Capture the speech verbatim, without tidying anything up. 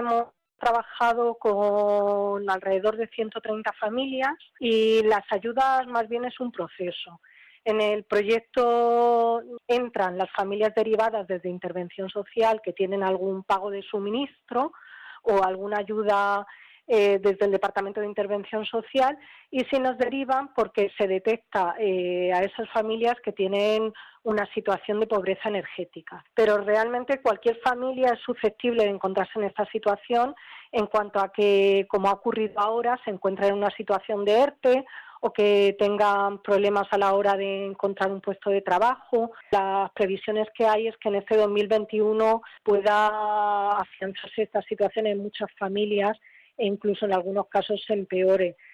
hemos trabajado con alrededor de ciento treinta familias y las ayudas más bien es un proceso. En el proyecto entran las familias derivadas desde intervención social que tienen algún pago de suministro o alguna ayuda eh, desde el Departamento de Intervención Social, y si nos derivan porque se detecta eh, a esas familias que tienen una situación de pobreza energética. Pero realmente cualquier familia es susceptible de encontrarse en esta situación en cuanto a que, como ha ocurrido ahora, se encuentra en una situación de ERTE o que tengan problemas a la hora de encontrar un puesto de trabajo. Las previsiones que hay es que en este dos mil veintiuno pueda afianzarse esta situación en muchas familias e incluso en algunos casos se empeore.